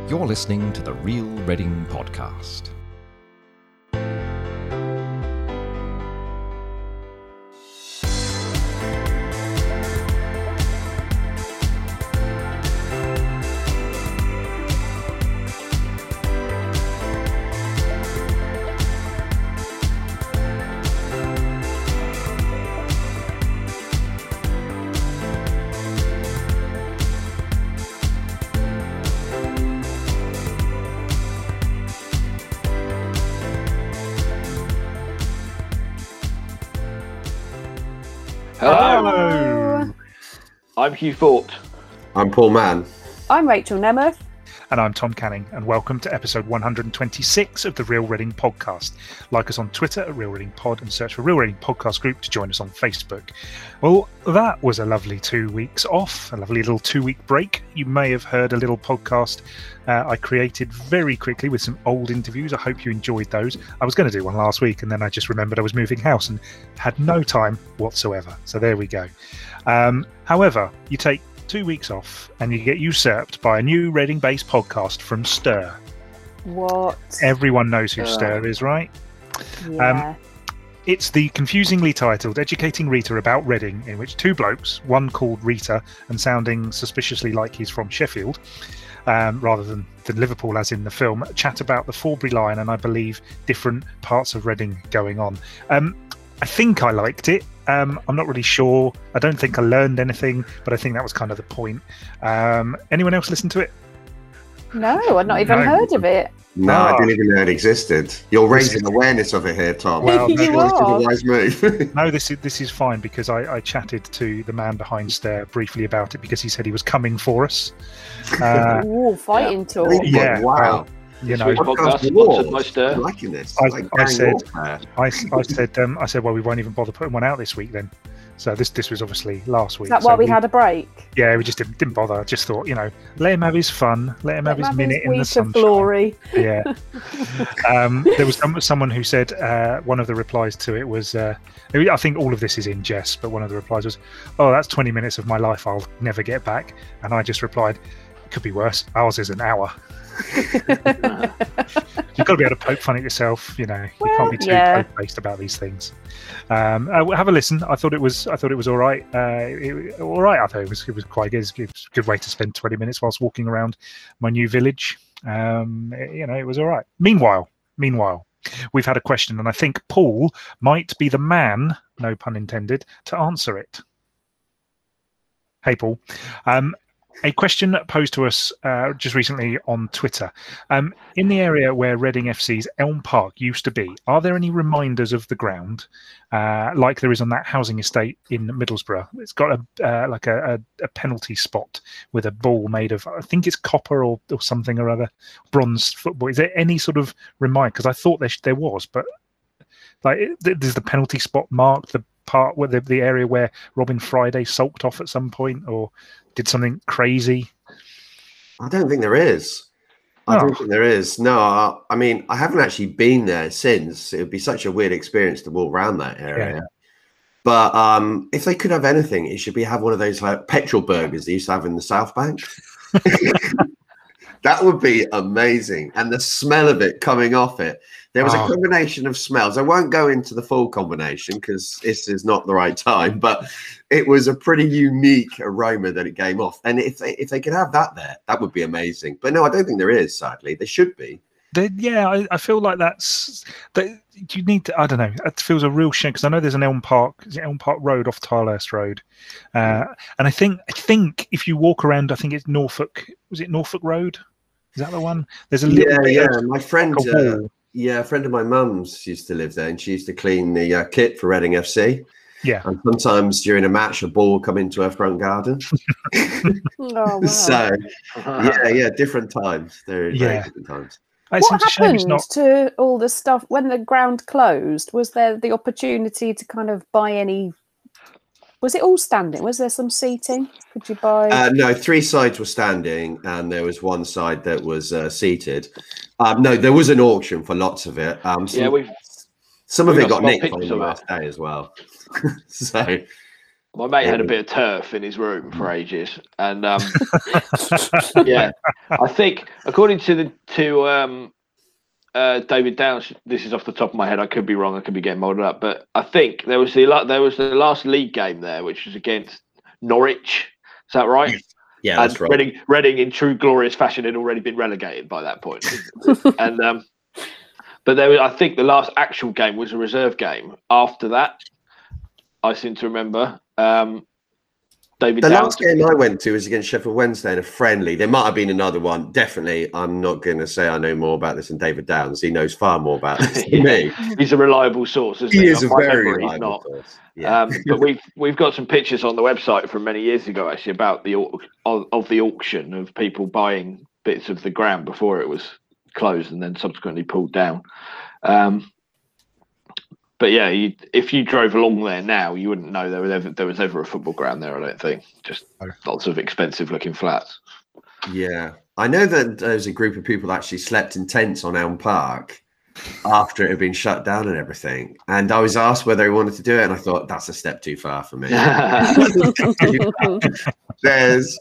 You're listening to the Real Reading Podcast. Hello. I'm Hugh Fort. I'm Paul Mann. I'm Rachel Nemeth. And I'm Tom Canning, and welcome to episode 126 of the Real Reading Podcast. Like us on Twitter at Real Reading Pod and search for Real Reading Podcast Group to join us on Facebook. Well, that was a lovely 2 weeks off, a lovely little 2-week break. You may have heard a little podcast I created very quickly with some old interviews. I hope you enjoyed those. I was going to do one last week, and then I just remembered I was moving house and had no time whatsoever. So there we go. However, you take 2 weeks off and you get usurped by a new Reading-based podcast from Stir. What? Everyone knows who Stir is, right? Yeah. It's the confusingly titled Educating Rita About Reading, in which two blokes, one called Rita and sounding suspiciously like he's from Sheffield, rather than Liverpool as in the film, chat about the Forbury line and I believe different parts of Reading going on. I think I liked it. I'm not really sure. I don't think I learned anything, but I think that was kind of the point. Anyone else listen to it? No, I've not even heard of it. No, I didn't even know it existed. You're raising awareness of it here, Tom. Well, You are. A wise move. No, this is fine because I chatted to the man behind Stir briefly about it because he said he was coming for us. Ooh, fighting talk. Yeah, Wow. You know, Swedish podcast sponsored by I'm Stir. liking this. I said, we won't even bother putting one out this week then. So this was obviously last week. Is that why we had a break? Yeah, we just didn't bother. I just thought, let him have his fun, let him have his minute in the week of sunshine. glory. Yeah. There was someone who said one of the replies to it was, I think all of this is in jest, but one of the replies was, "Oh, that's 20 minutes of my life I'll never get back." And I just replied, "It could be worse. Ours is an hour." You've got to be able to poke fun at yourself, you can't be too poke-based about these things. Have a listen. I thought it was all right. All right. I thought it was quite good. It was a good way to spend 20 minutes whilst walking around my new village. It was all right. Meanwhile, we've had a question, and I think Paul might be the man, no pun intended, to answer it. Hey, Paul. A question posed to us just recently on Twitter. In the area where Reading FC's Elm Park used to be, are there any reminders of the ground, like there is on that housing estate in Middlesbrough? It's got a penalty spot with a ball made of, I think it's copper or something or other, bronze football. Is there any sort of reminder? Because I thought there was, but there's the penalty spot marked, the part where the area where Robin Friday sulked off at some point or did something crazy. I don't think there is. I don't think there is. No, I mean, I haven't actually been there since. It would be such a weird experience to walk around that area. Yeah. But if they could have anything, it should have one of those petrol burgers they used to have in the South Bank. That would be amazing. And the smell of it coming off it. There was a combination of smells. I won't go into the full combination because this is not the right time, but it was a pretty unique aroma that it came off. And if they could have that there, that would be amazing. But no, I don't think there is, sadly. There should be. I feel like you need to, I don't know, it feels a real shame because I know there's an Elm Park Road off Tilehurst Road. And I think if you walk around, I think it's Norfolk, was it Norfolk Road? Is that the one? There's a little my friend, a friend of my mum's used to live there and she used to clean the kit for Reading FC. Yeah. And sometimes during a match, a ball would come into her front garden. Oh, wow. So, different times. There are very different times. What happened to all the stuff when the ground closed? Was there the opportunity to kind of buy any? Was it all standing? Was there some seating? Could you buy? No, 3 sides were standing, and there was one side that was seated. No, there was an auction for lots of it. Some of it got nicked on the last day as well. So My mate had a bit of turf in his room for ages, and yeah, I think according to David Downs, this is off the top of my head. I could be wrong. I could be getting muddled up, but I think there was the last league game there, which was against Norwich. Is that right? Yeah, that's right. Reading, in true glorious fashion, had already been relegated by that point, and but I think the last actual game was a reserve game. After that, I seem to remember. The last game I went to was against Sheffield Wednesday in a friendly. There might have been another one. Definitely, I'm not going to say I know more about this than David Downs. He knows far more about this than me. He's a reliable source, isn't he? He is a very reliable source. Yeah. But we've got some pictures on the website from many years ago, actually, about the auction of people buying bits of the ground before it was closed and then subsequently pulled down. But yeah, if you drove along there now, you wouldn't know there was ever a football ground there. I don't think. Just lots of expensive-looking flats. Yeah, I know that there's a group of people that actually slept in tents on Elm Park after it had been shut down and everything. And I was asked whether they wanted to do it, and I thought that's a step too far for me. That's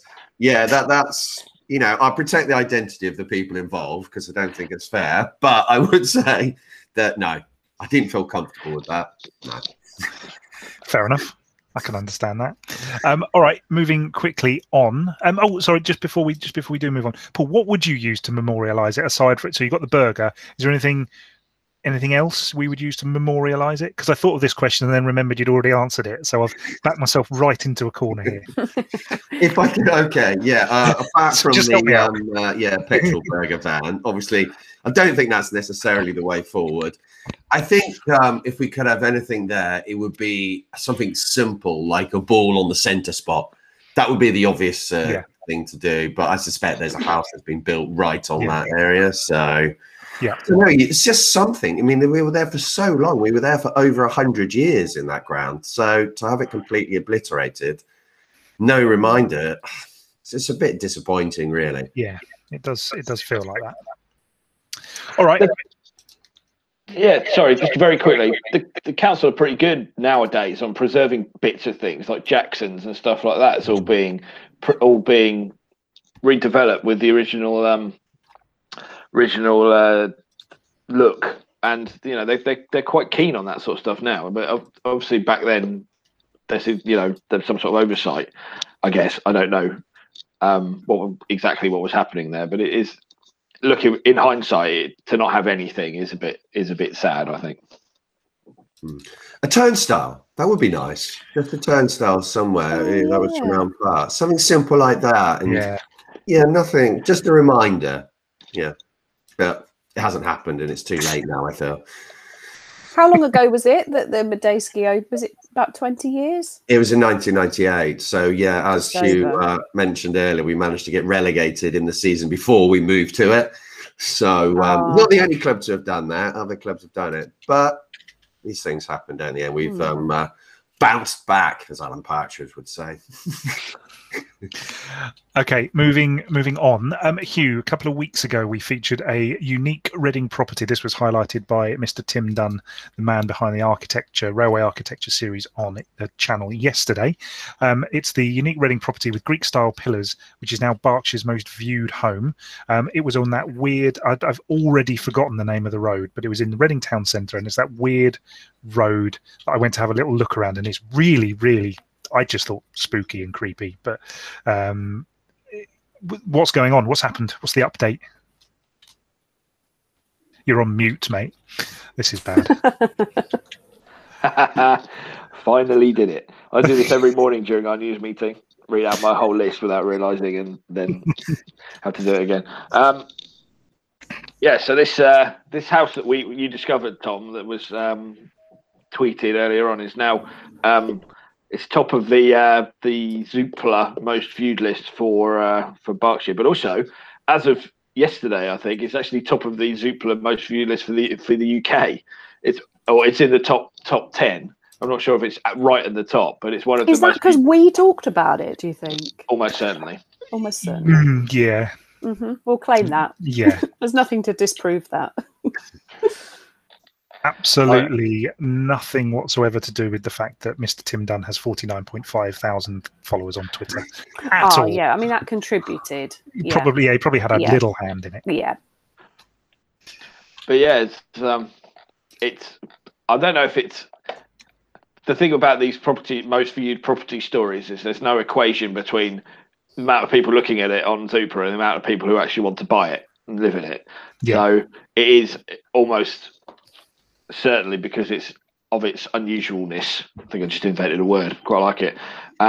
I protect the identity of the people involved because I don't think it's fair. But I would say that no. I didn't feel comfortable with that. No. Fair enough. I can understand that. All right, moving quickly on. Sorry, just before we do move on, Paul, what would you use to memorialise it aside from it? So you've got the burger. Is there anything else we would use to memorialise it? Because I thought of this question and then remembered you'd already answered it, so I've backed myself right into a corner here. If I could, okay, yeah. Apart from the petrol burger van, obviously, I don't think that's necessarily the way forward. I think if we could have anything there, it would be something simple like a ball on the centre spot. That would be the obvious thing to do. But I suspect there's a house that's been built right on that area. So, it's just something. I mean, we were there for so long. We were there for over 100 years in that ground. So to have it completely obliterated, no reminder, it's a bit disappointing, really. Yeah, it does. It does feel like that. All right. Yeah, sorry, just very quickly. The council are pretty good nowadays on preserving bits of things like Jacksons and stuff like that. It's all being redeveloped with the original look, and they're quite keen on that sort of stuff now. But obviously back then, there's some sort of oversight. I guess I don't know what was happening there, but it is. Looking in hindsight, to not have anything is a bit sad, I think. A turnstile, that would be nice. Just a turnstile somewhere that was from Elm Park. Something simple like that. And nothing. Just a reminder. Yeah, but it hasn't happened, and it's too late now, I feel. How long ago was it that the Medeski opened? Was it about 20 years? It was in 1998. So, yeah, as Hugh mentioned earlier, we managed to get relegated in the season before we moved to it. So, not the only club to have done that. Other clubs have done it. But these things happen, don't they? And we've bounced back, as Alan Partridge would say. Okay, moving on. Hugh, a couple of weeks ago, we featured a unique Reading property. This was highlighted by Mr. Tim Dunn, the man behind the railway architecture series on the channel yesterday. It's the unique Reading property with Greek-style pillars, which is now Berkshire's most viewed home. It was on that weird, I've already forgotten the name of the road, but it was in the Reading town centre, and it's that weird road that I went to have a little look around, and it's really, really, I just thought spooky and creepy. But what's going on? What's happened? What's the update? You're on mute, mate. This is bad. Finally did it. I do this every morning during our news meeting. Read out my whole list without realising, and then have to do it again. So this house that you discovered, Tom, that was tweeted earlier on, is now it's top of the Zoopla most viewed list for Berkshire, but also as of yesterday, I think it's actually top of the Zoopla most viewed list for the UK. It's in the top 10. I'm not sure if it's right at the top, but it's one of the most. Is that because we talked about it? Do you think? Almost certainly. Almost certainly. Yeah. Mm-hmm. We'll claim that. Yeah. There's nothing to disprove that. absolutely nothing whatsoever to do with the fact that Mr. Tim Dunn has 49.5 thousand followers on Twitter at all. Yeah, I mean that contributed. He probably had a little hand in it. Yeah. But yeah, it's. I don't know if it's. The thing about these most viewed property stories is there's no equation between the amount of people looking at it on Zoopla and the amount of people who actually want to buy it and live in it. Yeah. So it is almost certainly because it's of its unusualness. I think I just invented a word. Quite like it.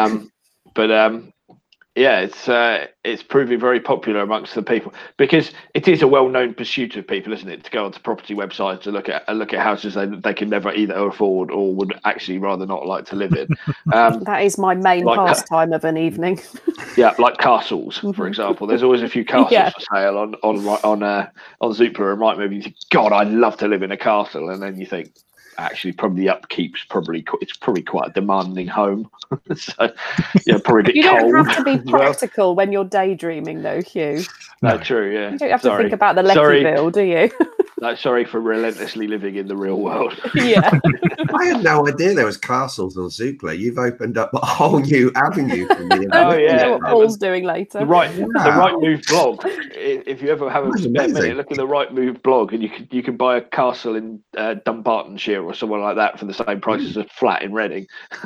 Yeah, it's proving very popular amongst the people because it is a well-known pursuit of people, isn't it? To go onto property websites to look at houses they can never either afford or would actually rather not like to live in. That is my main pastime of an evening. Yeah, like castles, for example. There's always a few castles for sale on Zoopla and Rightmove. You think, God, I'd love to live in a castle, and then you think, actually, probably the upkeep's probably quite a demanding home. So, yeah, probably a bit cold. You don't have to be practical when you're daydreaming, though, Hugh. No, true. Yeah, you don't have to think about the lecky bill, do you? No, sorry for relentlessly living in the real world. Yeah, I had no idea there was castles on Zoopla. You've opened up a whole new avenue for me. Oh yeah, what Paul's doing later. The Rightmove blog. If you ever have a spare minute, look at the Rightmove blog, and you can buy a castle in Dumbartonshire or somewhere like that for the same price as a flat in Reading.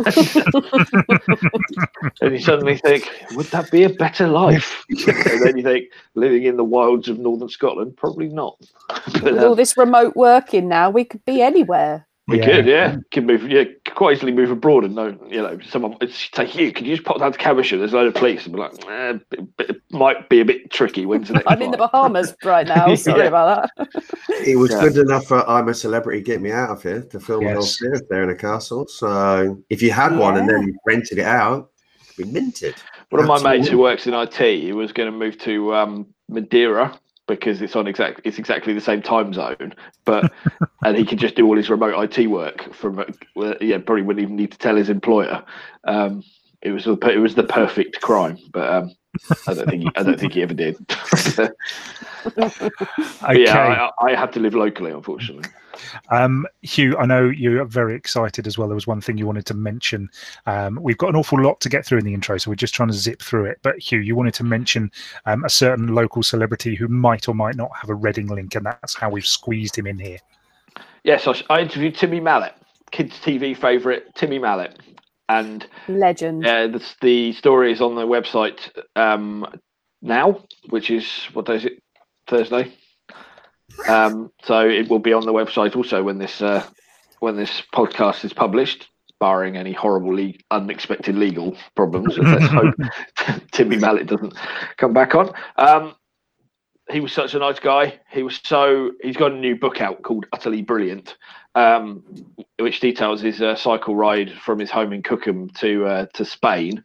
And you suddenly think, would that be a better life? And then you think, living in the wilds of northern Scotland, probably not. With all this remote working now, we could be anywhere. We could, could move, quite easily move abroad and someone would say, Hugh, could you just pop down to Caversham? There's a load of police, and be like, it might be a bit tricky. When's the next I'm in the Bahamas right now. Sorry about that. It was good enough for I'm a Celebrity, Get Me Out of Here to film a whole series there in a castle. So if you had one and then rented it out, it could be minted. One of my mates who works in IT, he was going to move to Madeira, because it's exactly the same time zone, but and he could just do all his remote IT work from probably wouldn't even need to tell his employer. It was the perfect crime, but I don't think he ever did. Okay. Yeah, I had to live locally, unfortunately. Hugh, I know you're very excited as well. There was one thing you wanted to mention. We've got an awful lot to get through in the intro, so we're just trying to zip through it. But Hugh, you wanted to mention a certain local celebrity who might or might not have a Reading link, and that's how we've squeezed him in here. Yes, I interviewed Timmy Mallett, kids' TV favourite Timmy Mallett. And legend. The story is on the website now, which is, what day is it? Thursday. So it will be on the website also when this podcast is published, barring any horrible unexpected legal problems. Let's hope Timmy Mallett doesn't come back on. He was such a nice guy. He's got a new book out called Utterly Brilliant, which details his cycle ride from his home in Cookham to Spain,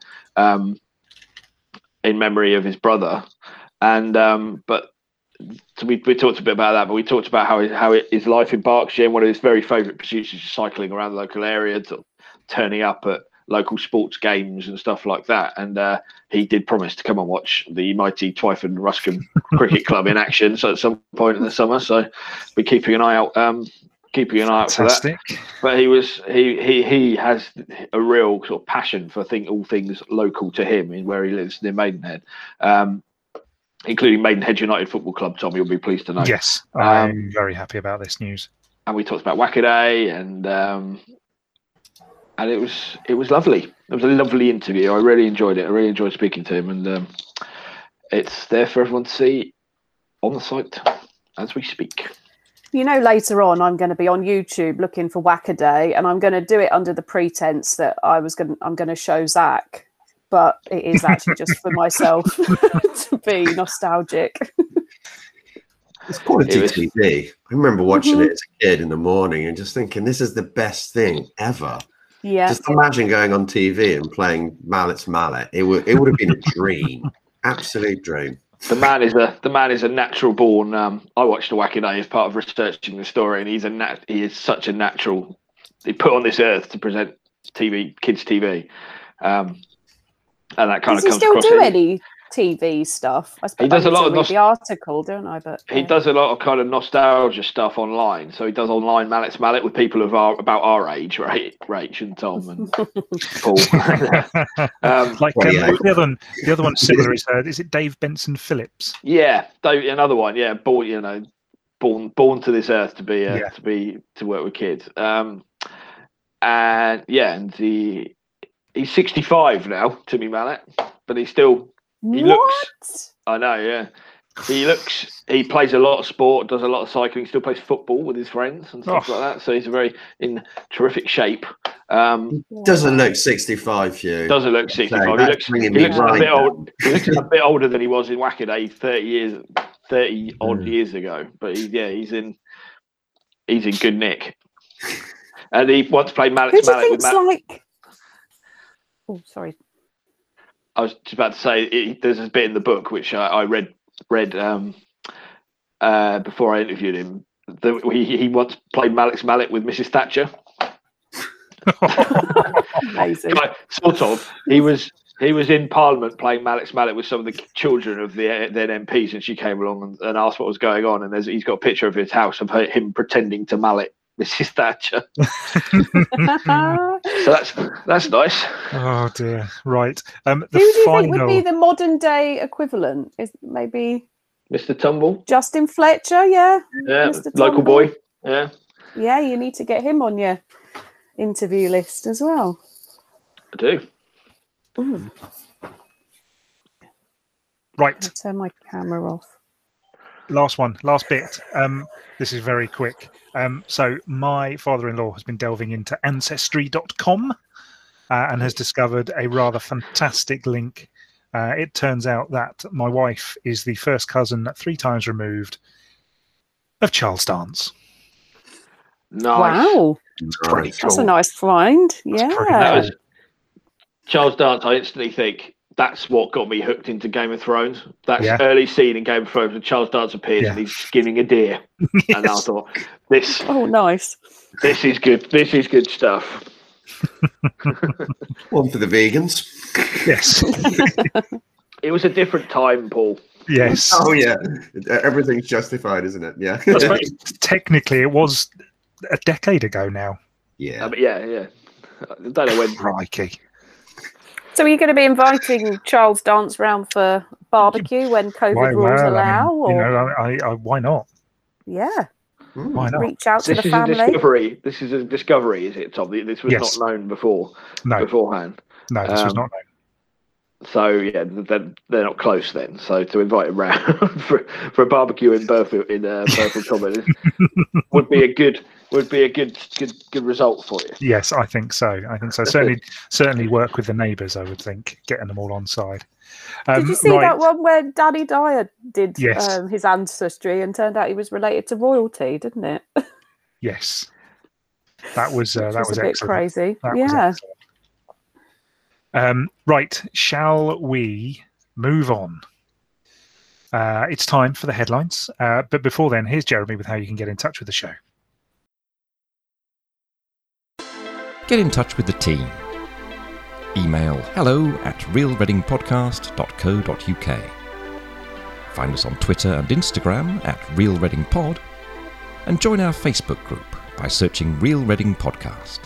in memory of his brother. And so we talked a bit about that, but we talked about how his life in Berkshire, and one of his very favourite pursuits is cycling around the local area, turning up at local sports games and stuff like that. And he did promise to come and watch the mighty Twyford Ruscombe Cricket Club in action, so at some point in the summer. So we're keeping an eye out. For that. But he has a real sort of passion for all things local to him in where he lives near Maidenhead, including Maidenhead United Football Club. Tom, you'll be pleased to know. Yes, I'm very happy about this news. And we talked about Wackaday, and it was lovely. It was a lovely interview. I really enjoyed it. I really enjoyed speaking to him, and it's there for everyone to see on the site as we speak. Later on, I'm going to be on YouTube looking for Wackaday, and I'm going to do it under the pretense that I'm going to show Zach, but it is actually just for myself to be nostalgic. It's quality TV. I remember watching it as a kid in the morning and just thinking, this is the best thing ever. Yeah. Just imagine going on TV and playing Mallett's Mallet. It would have been a dream, absolute dream. The man is a natural born. I watched the Wackaday as part of researching the story, and he is such a natural. He put on this earth to present TV, kids TV, and that kind of comes across. Does he still do any TV stuff. I suppose He does I a need lot to of read the article, don't I? But He does a lot of kind of nostalgia stuff online. So he does online Mallet's Mallet with people about our age, right? Rach and Tom and Paul. What's the other one similar is it Dave Benson Phillips? Yeah, another one. Yeah, born to this earth to work with kids. And he's 65 now, Timmy Mallet, but he looks. I know, yeah. He plays a lot of sport, does a lot of cycling, still plays football with his friends and stuff like that. So he's in terrific shape. Doesn't look 65, Hugh. Doesn't look 65. He looks a bit old. He looks a bit older than he was in Wackaday 30 odd years ago. But he's in good nick. And he once played Mallet's Mallet with Matt. Oh, sorry. I was just about to say there's a bit in the book which I read before I interviewed him. He once played Mallet's Mallet with Mrs. Thatcher. Amazing. Sort of. He was in Parliament playing Mallet's Mallet with some of the children of the then MPs, and she came along and asked what was going on. And he's got a picture of his house of him pretending to mallet Mrs. Thatcher. So that's nice. Oh dear. Right. Who do you think would be the modern day equivalent? Is maybe Mr. Tumble? Justin Fletcher, yeah. Yeah, Mr. local boy. Yeah. Yeah, you need to get him on your interview list as well. I do. Ooh. Right. I'll turn my camera off. Last bit. This is very quick. So my father-in-law has been delving into Ancestry.com and has discovered a rather fantastic link. It turns out that my wife is the first cousin 3 times removed of Charles Dance. Nice. Wow. Pretty cool. That's a nice find. Yeah. Charles Dance, I instantly think that's what got me hooked into Game of Thrones. That's early scene in Game of Thrones when Charles Dance appears and he's skinning a deer. Yes. And I thought, nice. This is good. This is good stuff. One for the vegans. Yes. It was a different time, Paul. Yes. Oh, yeah. Everything's justified, isn't it? Yeah. Technically, it was a decade ago now. Yeah. Yeah. I don't know when. Crikey. So are you going to be inviting Charles Dance round for barbecue when COVID rules allow? Why not? Yeah. Why not? Reach out to the family. This is a discovery, is it, Tom? This was not known beforehand. No, this was not known. So yeah, they're not close then. So to invite him round for a barbecue in Burfield Common would be a good result for you. Yes, I think so. Certainly work with the neighbours. I would think, getting them all on side. Did you see that one where Danny Dyer did his ancestry and turned out he was related to royalty, didn't it? Yes, that was a bit excellent. crazy. Yeah. Right, shall we move on? It's time for the headlines. But before then, here's Jeremy with how you can get in touch with the show. Get in touch with the team. Email hello@realreadingpodcast.co.uk. Find us on Twitter and Instagram @realreadingpod, and join our Facebook group by searching Real Reading Podcast.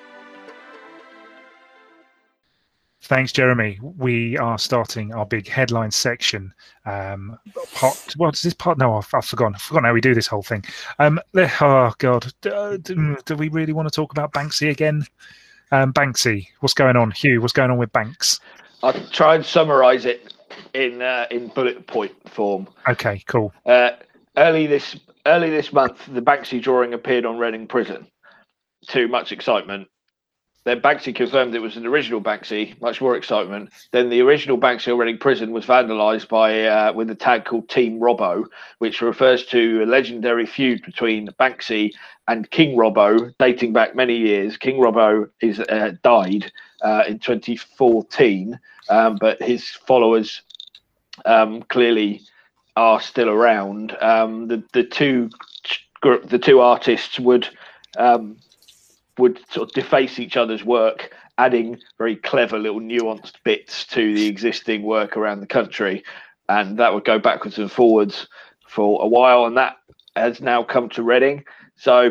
Thanks, Jeremy. We are starting our big headline section. What is this part? No, I've forgotten. I've forgotten how we do this whole thing. Oh, God. Do we really want to talk about Banksy again? Banksy, what's going on? Hugh, what's going on with Banks? I'll try and summarise it in bullet point form. Okay, cool. Early this month, the Banksy drawing appeared on Reading Prison. To much excitement. Then Banksy confirmed it was an original Banksy, much more excitement. Then the original Banksy at Reading Prison was vandalised with a tag called Team Robbo, which refers to a legendary feud between Banksy and King Robbo, dating back many years. King Robbo died in 2014, but his followers clearly are still around. The two artists would sort of deface each other's work adding very clever little nuanced bits to the existing work around the country, and that would go backwards and forwards for a while, and that has now come to Reading. So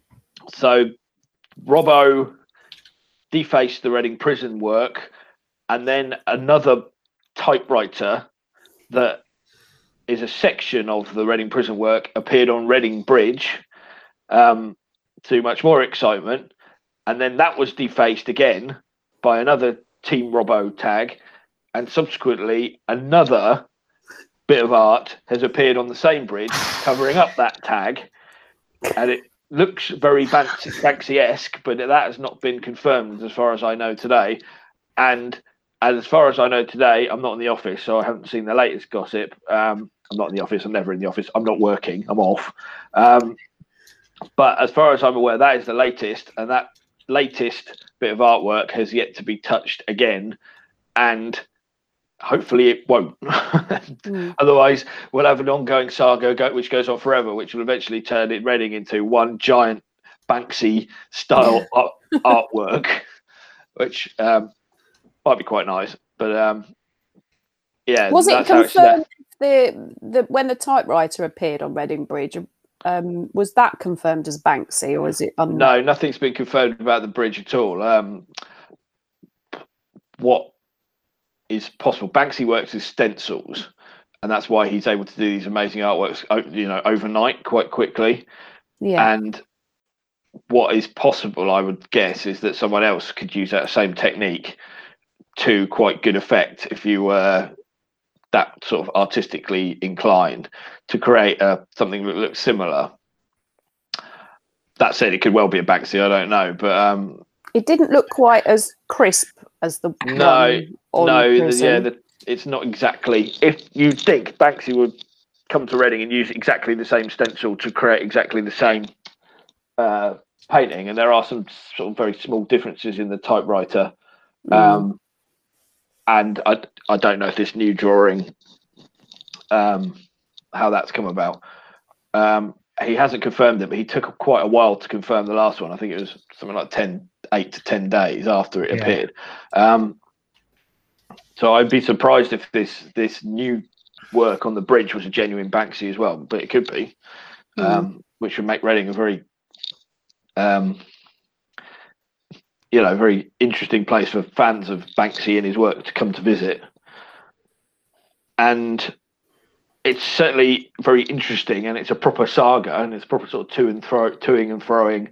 Robbo defaced the Reading prison work, and then another typewriter that is a section of the Reading prison work appeared on Reading Bridge, to much more excitement, and then that was defaced again by another Team Robbo tag, and subsequently another bit of art has appeared on the same bridge covering up that tag, and it looks very Banksy-esque, but that has not been confirmed as far as I know today. And as far as I know today, I'm not in the office, so I haven't seen the latest gossip. I'm not in the office. I'm never in the office. I'm not working. I'm off. But as far as I'm aware, that is the latest, and that latest bit of artwork has yet to be touched again, and hopefully it won't. Otherwise, we'll have an ongoing saga which goes on forever, which will eventually turn it Reading into one giant Banksy-style artwork, which might be quite nice. But yeah, was it confirmed when the typewriter appeared on Reading Bridge? Was that confirmed as Banksy, or is it? No, nothing's been confirmed about the bridge at all. What is possible? Banksy works with stencils, and that's why he's able to do these amazing artworks, overnight, quite quickly. Yeah. And what is possible, I would guess, is that someone else could use that same technique to quite good effect if you were that sort of artistically inclined to create something that looks similar. That said, it could well be a Banksy. I don't know, but it didn't look quite as crisp as the it's not exactly. If you think Banksy would come to Reading and use exactly the same stencil to create exactly the same painting, and there are some sort of very small differences in the typewriter. And I don't know if this new drawing, how that's come about. He hasn't confirmed it, but he took quite a while to confirm the last one. I think it was something like 8 to 10 days after it appeared. So I'd be surprised if this new work on the bridge was a genuine Banksy as well, but it could be, which would make Reading a very very interesting place for fans of Banksy and his work to come to visit. And it's certainly very interesting, and it's a proper saga, and it's a proper sort of toing and froing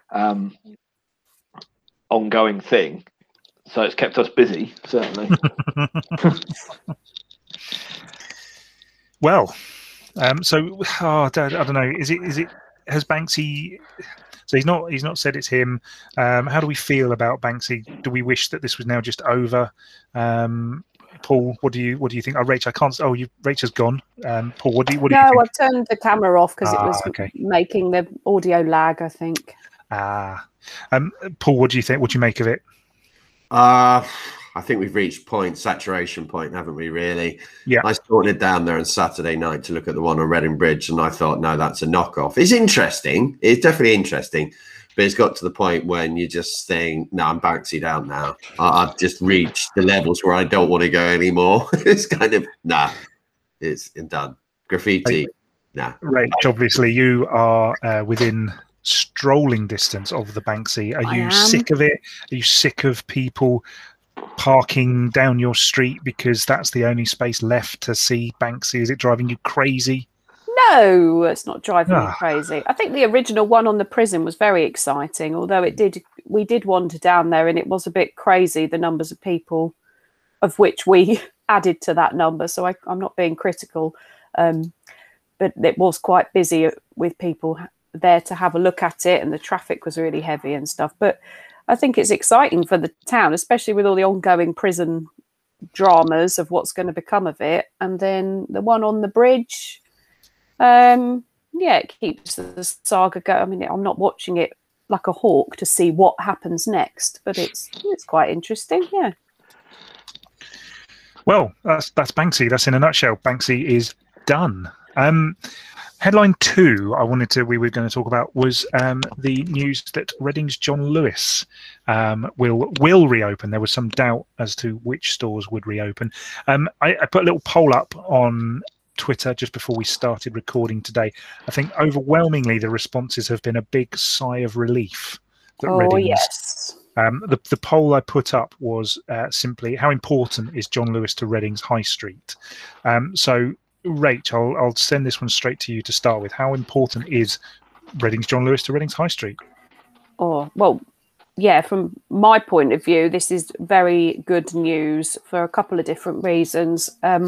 ongoing thing. So it's kept us busy, certainly. Well, I don't know. Is it has Banksy? So he's not said it's him. How do we feel about Banksy? Do we wish that this was now just over? Paul, what do you think? Oh, Rach, I can't. Oh, Rach has gone. Paul, what do you think? No, I've turned the camera off because it was making the audio lag, I think. Paul, what do you think? What do you make of it? I think we've reached saturation point, haven't we, really? Yeah. I sauntered down there on Saturday night to look at the one on Reading Bridge, and I thought, no, that's a knockoff. It's interesting. It's definitely interesting. But it's got to the point when you're just saying, no, I'm Banksy'd out now. I've just reached the levels where I don't want to go anymore. It's kind of, it's done. Graffiti, Right. Obviously, you are within strolling distance of the Banksy. Are you sick of it? Are you sick of people parking down your street because that's the only space left to see Banksy? Is it driving you crazy? No, it's not driving me crazy. I think the original one on the prison was very exciting, although we did wander down there and it was a bit crazy, the numbers of people of which we added to that number. So I'm not being critical, but it was quite busy with people there to have a look at it, and the traffic was really heavy and stuff. But I think it's exciting for the town, especially with all the ongoing prison dramas of what's going to become of it. And then the one on the bridge, it keeps the saga going. I mean, I'm not watching it like a hawk to see what happens next, but it's quite interesting. Yeah. Well, that's Banksy. That's in a nutshell. Banksy is done. Headline 2 we were going to talk about was the news that Reading's John Lewis will reopen. There was some doubt as to which stores would reopen. I put a little poll up on Twitter just before we started recording today. I think overwhelmingly the responses have been a big sigh of relief that Reading's. Yes. The poll I put up was simply, how important is John Lewis to Reading's High Street? So, Rach, I'll send this one straight to you to start with. How important is Reading's John Lewis to Reading's High Street? Oh, well, yeah, from my point of view, this is very good news for a couple of different reasons.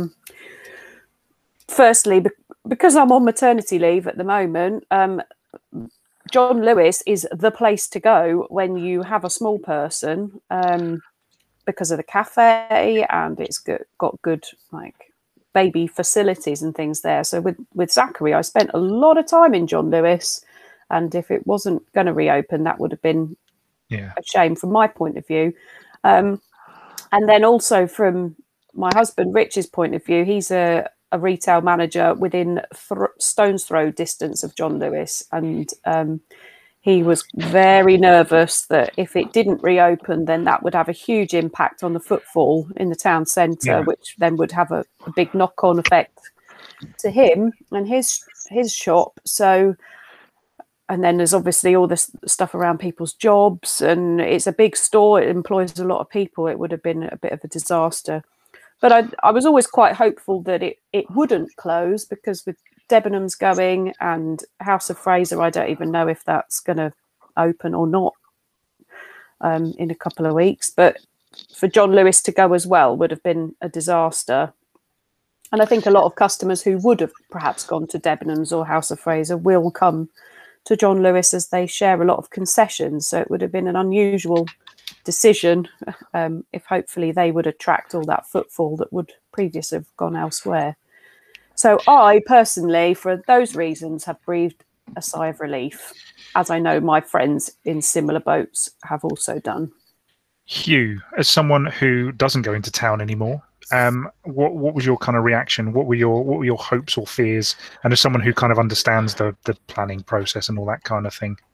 Firstly, because I'm on maternity leave at the moment, John Lewis is the place to go when you have a small person, because of the cafe, and it's got good baby facilities and things there. So with Zachary, I spent a lot of time in John Lewis, and if it wasn't going to reopen, that would have been a shame from my point of view. And then also from my husband Rich's point of view, he's a retail manager within stone's throw distance of John Lewis, and he was very nervous that if it didn't reopen, then that would have a huge impact on the footfall in the town centre, which then would have a big knock-on effect to him and his shop. So, and then there's obviously all this stuff around people's jobs, and it's a big store. It employs a lot of people. It would have been a bit of a disaster. But I was always quite hopeful that it wouldn't close, because with Debenhams going and House of Fraser, I don't even know if that's going to open or not in a couple of weeks. But for John Lewis to go as well would have been a disaster. And I think a lot of customers who would have perhaps gone to Debenhams or House of Fraser will come to John Lewis, as they share a lot of concessions. So it would have been an unusual decision if hopefully they would attract all that footfall that would previously have gone elsewhere. So I personally, for those reasons, have breathed a sigh of relief, as I know my friends in similar boats have also done. Hugh, as someone who doesn't go into town anymore, what was your kind of reaction? What were your hopes or fears? And as someone who kind of understands the planning process and all that kind of thing.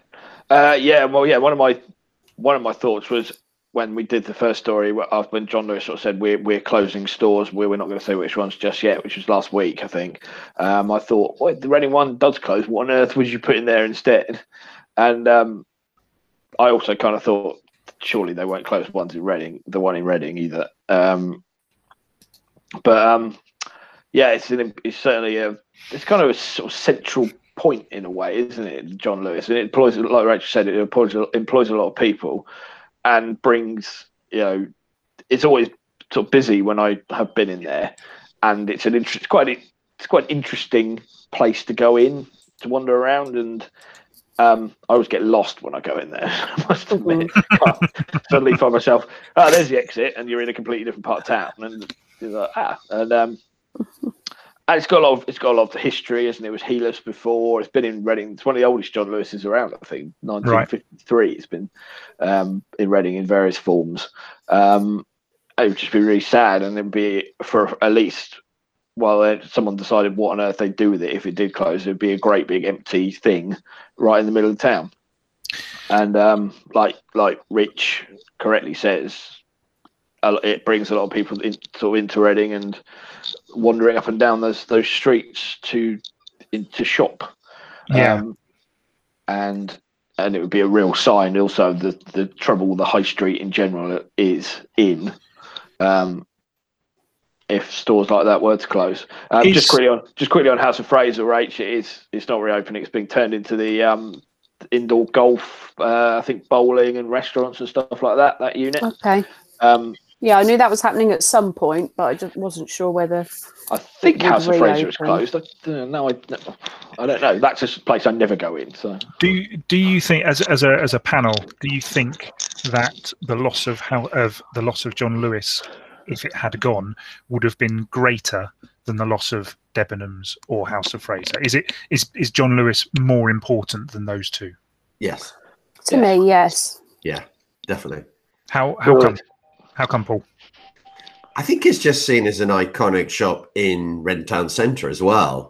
One of my thoughts was, when we did the first story, when John Lewis sort of said we're closing stores, we're not going to say which ones just yet, which was last week, I think. I thought, well, the Reading one does close. What on earth would you put in there instead? And I also kind of thought, surely they won't close the one in Reading either. It's certainly it's kind of a sort of central point in a way, isn't it, John Lewis? And it employs, like Rachel said, it employs a lot of people. And brings, it's always sort of busy when I have been in there, and it's quite an interesting place to go in, to wander around, and I always get lost when I go in there. I must admit, suddenly find myself, there's the exit, and you're in a completely different part of town, and you're like, and it's got a lot of the history, isn't it? It was Heelus before. It's been in Reading. It's one of the oldest John Lewis's around, I think. 1953. Right. It's been in Reading in various forms. It would just be really sad, and it'd be for at least while someone decided what on earth they'd do with it if it did close. It'd be a great big empty thing right in the middle of the town. And like Rich correctly says, it brings a lot of people into Reading and wandering up and down those streets to shop. And it would be a real sign also of the trouble the high street in general is in, if stores like that were to close. Just quickly on House of Fraser, Rach, it's not reopening. It's being turned into the indoor golf, I think bowling and restaurants and stuff like that unit. Okay. Yeah, I knew that was happening at some point, but I just wasn't sure whether. I think House of Fraser is closed. I don't know. That's a place I never go in. So, do you think, as a panel, do you think that the loss of John Lewis, if it had gone, would have been greater than the loss of Debenhams or House of Fraser? Is John Lewis more important than those two? Yes. To me, yes. Yeah, definitely. How come? How come, Paul? I think it's just seen as an iconic shop in Reading Town Centre as well.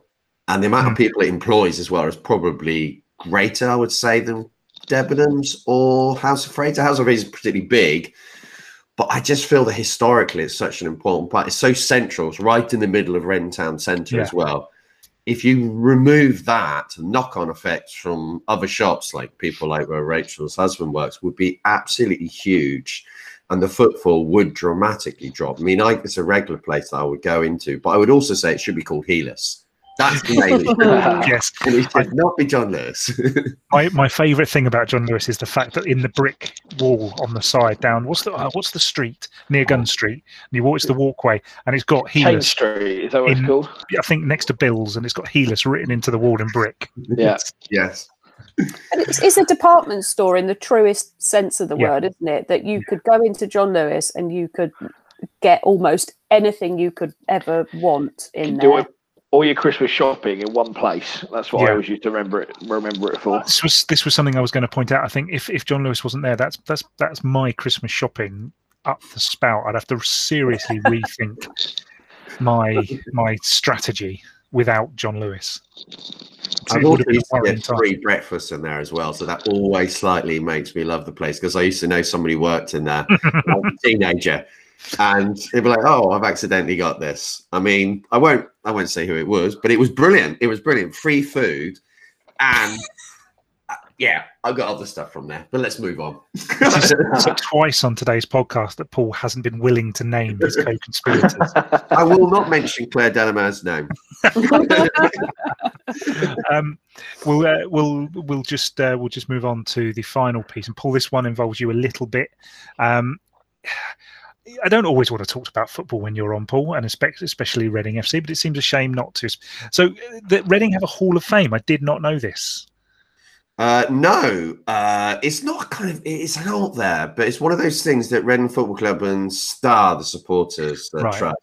and the amount of people it employs as well is probably greater, I would say, than Debenhams or House of Fraser. House of Fraser is particularly big, but I just feel that historically it's such an important part. It's so central. It's right in the middle of Reading Town Centre as well. If you remove that, knock-on effects from other shops, like people like where Rachel's husband works, would be absolutely huge, and the footfall would dramatically drop. I mean, it's a regular place that I would go into, but I would also say it should be called Healess. That's the name. Yes, and it should not be John Lewis. my favourite thing about John Lewis is the fact that in the brick wall on the side down, what's the street near Gun Street, and it's the walkway, and it's got Healess. Chain Street, is that what it's called? I think next to Bill's, and it's got Healess written into the wall in brick. Yeah. Yes. And it's a department store in the truest sense of the word, isn't it? That you could go into John Lewis and you could get almost anything you could ever want in there. All your Christmas shopping in one place. That's what I always used to remember it for. This was something I was going to point out. I think if John Lewis wasn't there, that's my Christmas shopping up the spout. I'd have to seriously rethink my strategy without John Lewis. I've also used to get free breakfast in there as well, so that always slightly makes me love the place, because I used to know somebody worked in there when I was a teenager. And they'd be like, "Oh, I've accidentally got this." I mean, I won't say who it was, but it was brilliant. It was brilliant. Free food, and I've got other stuff from there. But let's move on. So twice on today's podcast that Paul hasn't been willing to name his co-conspirators. I will not mention Claire Delamare's name. We'll just move on to the final piece, and Paul, this one involves you a little bit. I don't always want to talk about football when you're on, Paul, and especially Reading FC, but it seems a shame not to. So, Reading have a Hall of Fame. I did not know this. No, it's not it's out there, but it's one of those things that Reading Football Club and Star, the supporters, the trust,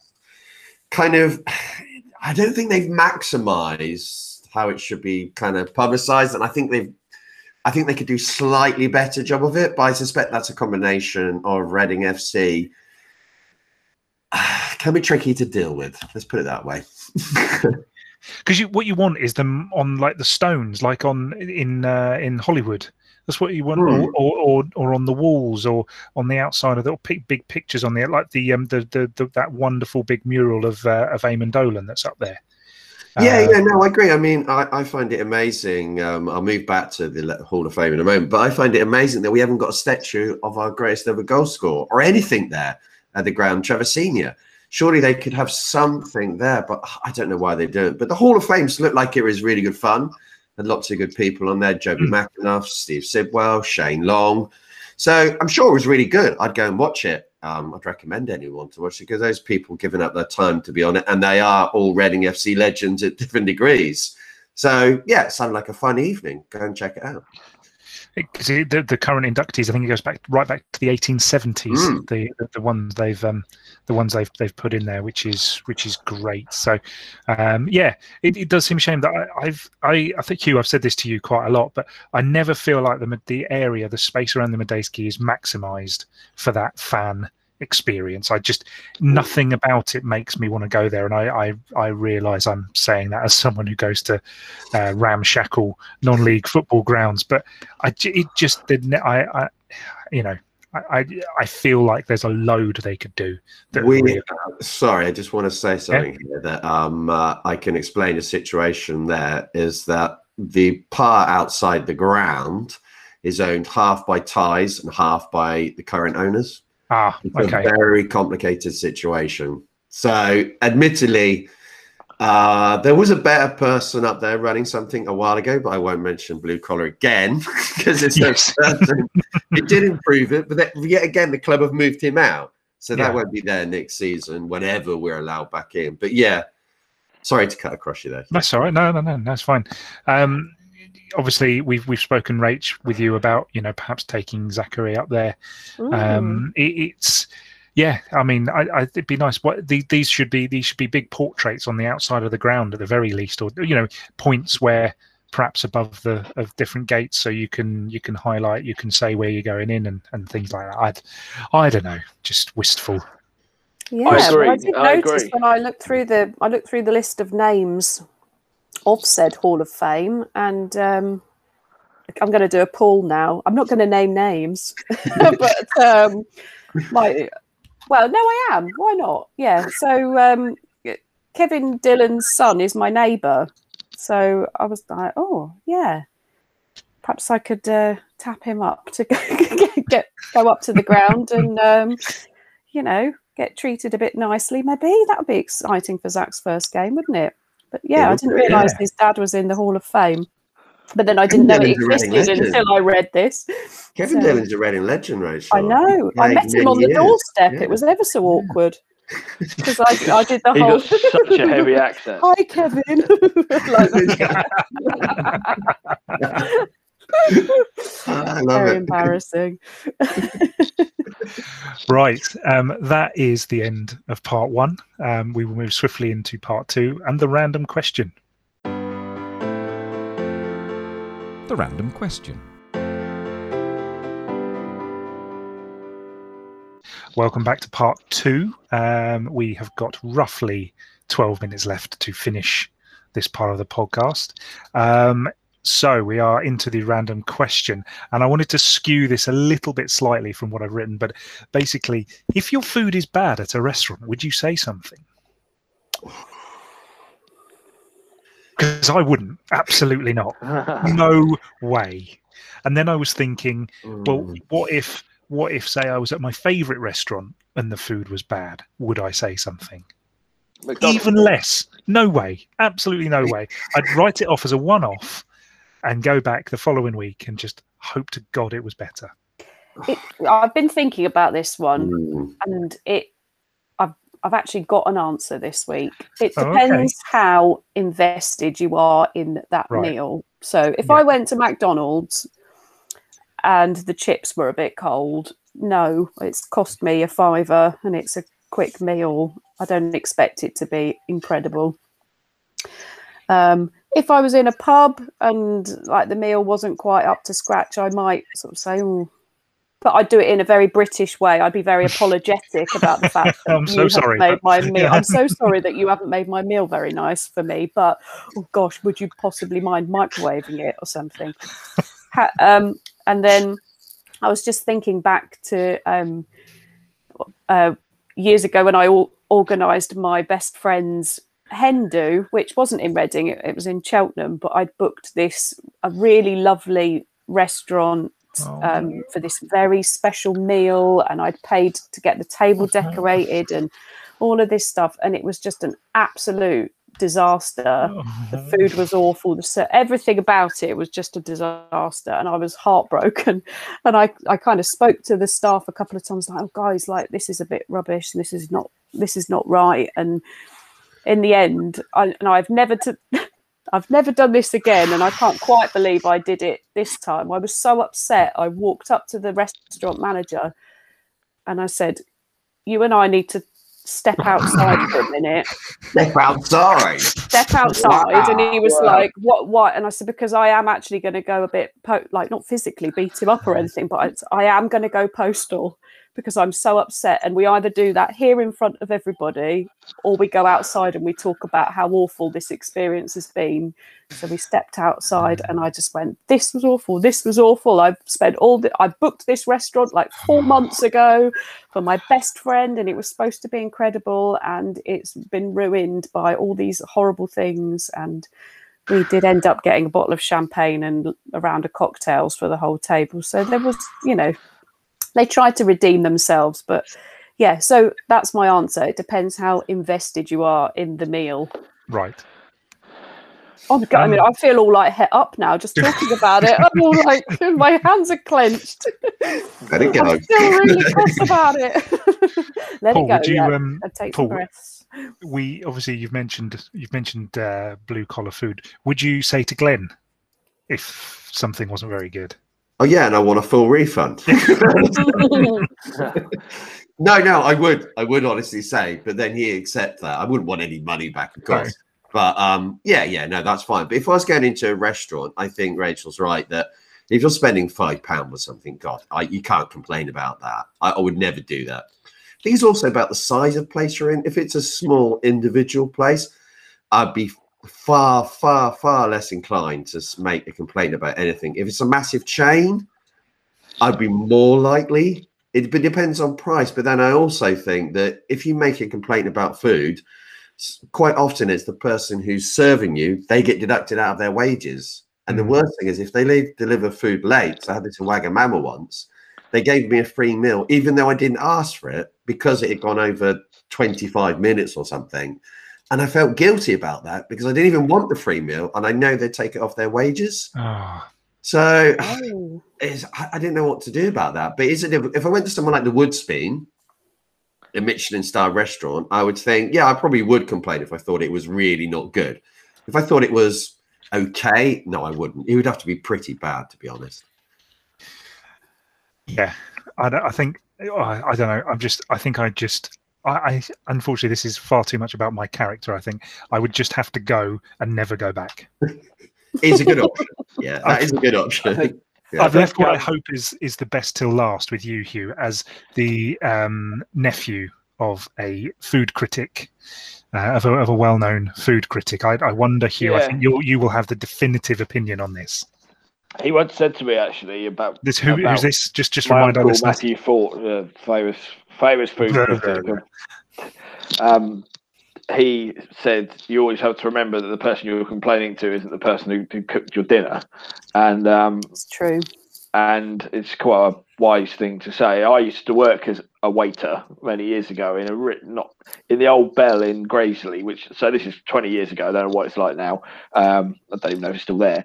I don't think they've maximised how it should be kind of publicised, and I think they could do slightly better job of it, but I suspect that's a combination of Reading FC. Can be tricky to deal with. Let's put it that way. Because what you want is them on like the stones, like in Hollywood. That's what you want, or on the walls, or on the outside of the big pictures on there, like the that wonderful big mural of Eamon Dolan that's up there. No, I agree. I mean, I find it amazing. I'll move back to the Hall of Fame in a moment, but I find it amazing that we haven't got a statue of our greatest ever goal scorer or anything there at the ground, Trevor Senior. Surely they could have something there, but I don't know why they don't. But the Hall of Fame looked like it was really good fun. Had lots of good people on there: Joby McAnuff, Steve Sidwell, Shane Long. So I'm sure it was really good. I'd go and watch it. I'd recommend anyone to watch it, because those people giving up their time to be on it, and they are all Reading FC legends at different degrees. So yeah, it sounded like a fun evening. Go and check it out. Because the current inductees, I think it goes right back to the 1870s. The ones they've put in there, which is great. So it does seem a shame that I think Hugh, I've said this to you quite a lot, but I never feel like the space around the Medeski is maximised for that fan experience. Nothing about it makes me want to go there, and I realise I'm saying that as someone who goes to ramshackle non-league football grounds, but I feel like there's a load they could do. Sorry, I just want to say something here that I can explain a situation. There is that the part outside the ground is owned half by Ties and half by the current owners. It's a very complicated situation. So, admittedly, there was a better person up there running something a while ago, but I won't mention Blue Collar again because it's so certain. It did improve it, but yet again, the club have moved him out, so that won't be there next season whenever we're allowed back in. But yeah, sorry to cut across you there. That's all right. No, that's fine. Obviously, we've spoken, Rach, with you about perhaps taking Zachary up there. I mean, it'd be nice. These should be big portraits on the outside of the ground at the very least, or points where perhaps above of different gates, so you can highlight, you can say where you're going in and things like that. I don't know, just wistful. Yeah, I did notice when I looked through the list of names of said Hall of Fame, and I'm going to do a poll now. I'm not going to name names, but no, I am. Why not? Yeah. So Kevin Dillon's son is my neighbour, so I was like, oh yeah, perhaps I could tap him up to go up to the ground and get treated a bit nicely. Maybe that would be exciting for Zach's first game, wouldn't it? But yeah, I didn't realise his dad was in the Hall of Fame. But then I didn't know it existed until I read this. Kevin Dillon's a Reading legend, Rachel. I know. I met him on the doorstep. Yeah. It was ever so awkward. Because I did the whole... He got such a heavy accent. Hi, Kevin. I love Very it. embarrassing. Right. That is the end of part 1. We will move swiftly into part 2 and the random question. The random question. Welcome back to part 2. We have got roughly 12 minutes left to finish this part of the podcast. So we are into the random question, and I wanted to skew this a little bit slightly from what I've written, but basically, if your food is bad at a restaurant, would you say something? Because I wouldn't. Absolutely not. No way. And then I was thinking, well, what if, say, I was at my favourite restaurant and the food was bad? Would I say something? McDonald's. Even less. No way. Absolutely no way. I'd write it off as a one-off and go back the following week and just hope to God it was better. I've been thinking about this one, and I've actually got an answer this week. It depends how invested you are in that meal. So if I went to McDonald's and the chips were a bit cold, no, it's cost me $5 and it's a quick meal. I don't expect it to be incredible. If I was in a pub and like the meal wasn't quite up to scratch, I might sort of say, oh, but I'd do it in a very British way. I'd be very apologetic about the fact that haven't made my meal. Yeah. I'm so sorry that you haven't made my meal very nice for me, but oh gosh, would you possibly mind microwaving it or something? And then I was just thinking back to years ago when I organised my best friend's hen do, which wasn't in Reading, it was in Cheltenham, but I'd booked a really lovely restaurant for this very special meal, and I'd paid to get the table decorated and all of this stuff, and it was just an absolute disaster. The food was awful, everything about it was just a disaster, and I was heartbroken. And I kind of spoke to the staff a couple of times, like, oh guys, like this is a bit rubbish, this is not right. And in the end, I've never done this again, and I can't quite believe I did it this time. I was so upset. I walked up to the restaurant manager and I said, you and I need to step outside for a minute. Step outside? Step outside. Wow. And he was like, what? And I said, because I am actually going to go a bit, not physically beat him up or anything, but I am going to go postal because I'm so upset. And we either do that here in front of everybody or we go outside and we talk about how awful this experience has been. So we stepped outside and I just went, this was awful. This was awful. I booked this restaurant like 4 months ago for my best friend and it was supposed to be incredible. And it's been ruined by all these horrible things. And we did end up getting a bottle of champagne and a round of cocktails for the whole table. So there was, they tried to redeem themselves, but yeah, so that's my answer. It depends how invested you are in the meal. Right. Oh, God, I feel all like het up now just talking about it. I'm all like, my hands are clenched. I'm still really cross about it. Let Paul, it go. And take some Paul, breaths. You've mentioned blue collar food. Would you say to Glenn if something wasn't very good? Oh yeah, and I want a full refund. No, I would honestly say, but then he accept that. I wouldn't want any money back, of course. Right. But no, that's fine. But if I was going into a restaurant, I think Rachel's right that if you're spending £5 or something, God, you can't complain about that. I would never do that. I think it's also about the size of place you're in. If it's a small individual place, I'd be far, far, far less inclined to make a complaint about anything. If it's a massive chain, I'd be more likely. It depends on price. But then I also think that if you make a complaint about food, quite often it's the person who's serving you, they get deducted out of their wages. And the worst thing is if they deliver food late, so I had this in Wagamama once, they gave me a free meal, even though I didn't ask for it, because it had gone over 25 minutes or something. And I felt guilty about that because I didn't even want the free meal, and I know they'd take it off their wages. So I didn't know what to do about that. But if I went to someone like the Woodspean, a Michelin star restaurant, I would think, yeah, I probably would complain if I thought it was really not good. If I thought it was okay, no, I wouldn't. It would have to be pretty bad, to be honest. Yeah, I think I don't know. I unfortunately, this is far too much about my character. I think I would just have to go and never go back. Is a good option. Yeah, that is a good option. Yeah. I've left what I hope is the best till last with you, Hugh, as the nephew of a food critic, of a well-known food critic. I wonder, Hugh. I think you will have the definitive opinion on this. He once said to me actually about this. Who's this? Just remind our listeners. Matthew Fort, famous food critic. He said you always have to remember that the person you're complaining to isn't the person who cooked your dinner, and it's true. And it's quite a wise thing to say. I used to work as a waiter many years ago in the old Bell in Graiseley, so this is 20 years ago. I don't know what it's like now. I don't even know if it's still there.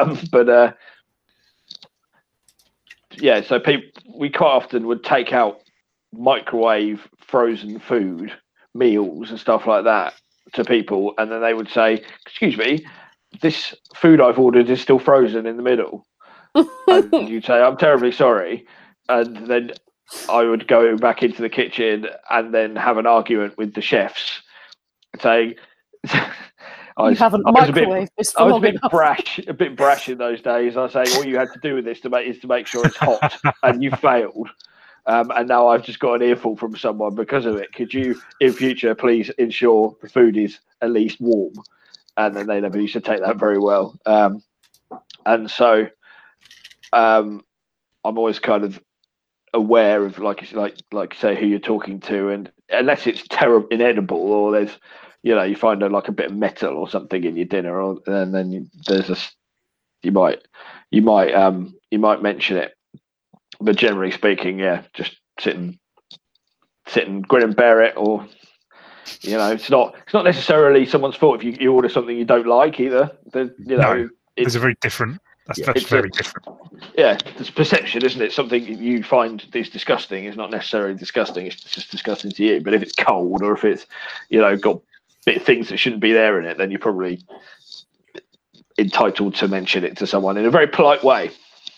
Yeah, so we quite often would take out microwave frozen food, meals and stuff like that to people, and then they would say, "Excuse me, this food I've ordered is still frozen in the middle." And you'd say, "I'm terribly sorry," and then I would go back into the kitchen and then have an argument with the chefs, saying, I was a bit brash in those days. I was saying all you had to do with this is to make sure it's hot, and you failed. And now I've just got an earful from someone because of it. Could you, in future, please ensure the food is at least warm? And then they never used to take that very well. And so I'm always kind of aware of, like you say, who you're talking to, and unless it's terrible, inedible, or there's, you find a bit of metal or something in your dinner, and then you might mention it. But generally speaking, yeah, just sit and grin and bear it, or it's not necessarily someone's fault if you order something you don't like either. It's a very different. That's very different. Yeah, it's perception, isn't it? Something you find is disgusting is not necessarily disgusting. It's just disgusting to you. But if it's cold, or if it's got things that shouldn't be there in it, then you're probably entitled to mention it to someone in a very polite way.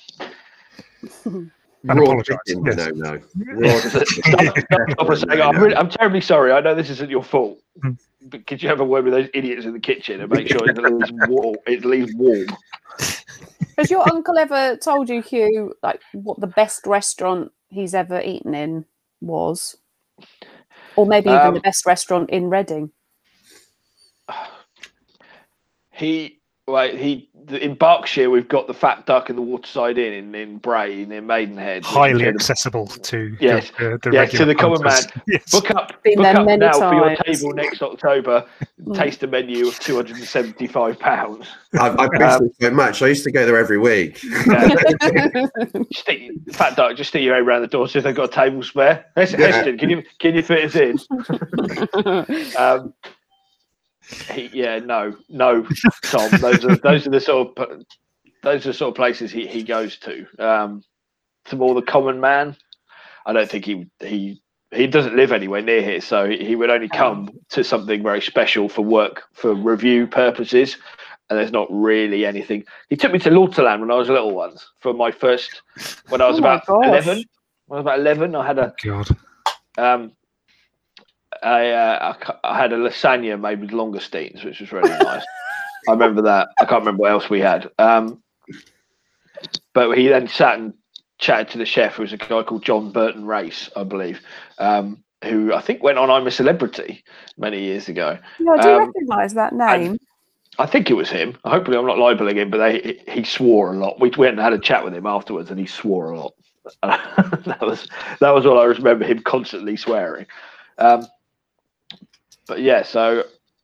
And apologise. Yes. No. I'm terribly sorry. I know this isn't your fault. But could you have a word with those idiots in the kitchen and make sure it's at least warm? Has your uncle ever told you, Hugh, what the best restaurant he's ever eaten in was? Or maybe even the best restaurant in Reading? In Berkshire, we've got the Fat Duck and the Waterside Inn in Bray, near Maidenhead. Highly accessible to to the common man. Yes. Book up now for your table next October. Taste a menu of £275. I've missed it so much. I used to go there every week. Fat Duck, just stick your head around the door, see if they've got a table spare. Heston, can you fit us in? No, Tom. Those are the sort of places he goes to. To more the common man, I don't think he doesn't live anywhere near here, so he would only come to something very special for work, for review purposes. And there's not really anything. He took me to Lauterland when I was little once for my first. When I was about 11. When I was about 11, I had a. God. I had a lasagna made with langoustines, which was really nice. I remember that. I can't remember what else we had. But he then sat and chatted to the chef, who was a guy called John Burton Race, I believe, who I think went on I'm a Celebrity many years ago. Yeah, I do recognise that name. I think it was him. Hopefully, I'm not libeling him, but he swore a lot. We went and had a chat with him afterwards, and he swore a lot. That was all I remember him constantly swearing. But yeah, so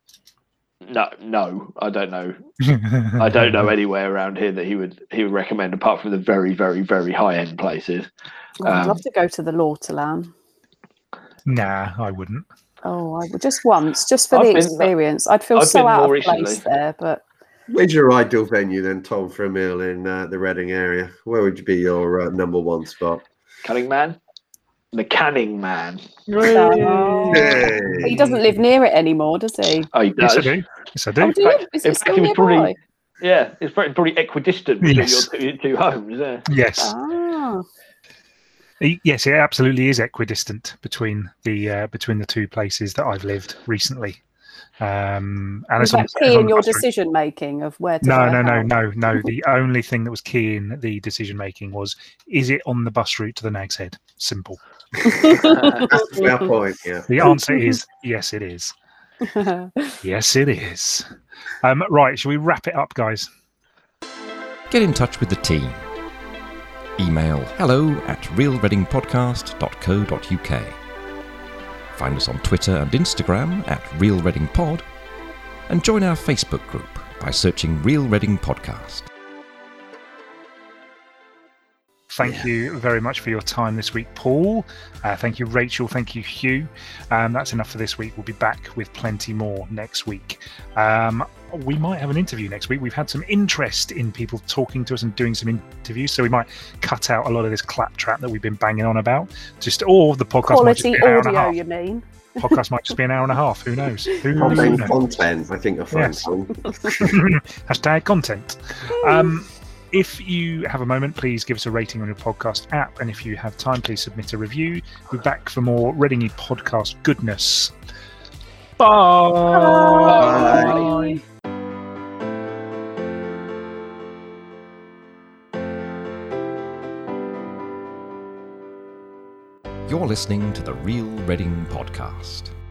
no, I don't know. I don't know anywhere around here that he would recommend, apart from the very, very, very high end places. I'd love to go to the Lauterland. Nah, I wouldn't. Oh, I would just once, just for the experience. I'd feel so out of place there, but. Where's your ideal venue then, Tom, for a meal in the Reading area? Where would be your number one spot? Canning Man? The Canning Man. Hey. He doesn't live near it anymore, does he? Oh, he does. Yes, I do. Yes, I do. Oh, do you? Is it still nearby? Yeah, it's probably equidistant between your two homes. Yeah. Yes. Ah. Yes, it absolutely is equidistant between the two places that I've lived recently. And is that key in your decision making of where to No. The only thing that was key in the decision making was, is it on the bus route to the Nag's Head? Simple. That's my point. Yeah. The answer is yes, it is. Yes, it is. Right, shall we wrap it up, guys? Get in touch with the team. Email hello@realreadingpodcast.co.uk. Find us on Twitter and Instagram @RealReadingPod, and join our Facebook group by searching Real Reading Podcast. Thank you very much for your time this week, Paul. Thank you, Rachel. Thank you, Hugh. That's enough for this week. We'll be back with plenty more next week. We might have an interview next week. We've had some interest in people talking to us and doing some interviews, so we might cut out a lot of this claptrap that we've been banging on about. Or the podcast quality might just be an hour and a audio, half. you mean? Podcast might just be an hour and a half. Who knows? Who Content, knows? content, I think I find. Yes. Hashtag content. If you have a moment, please give us a rating on your podcast app. And if you have time, please submit a review. We're back for more Readingy podcast goodness. Bye. Bye. You're listening to the Real Reading Podcast.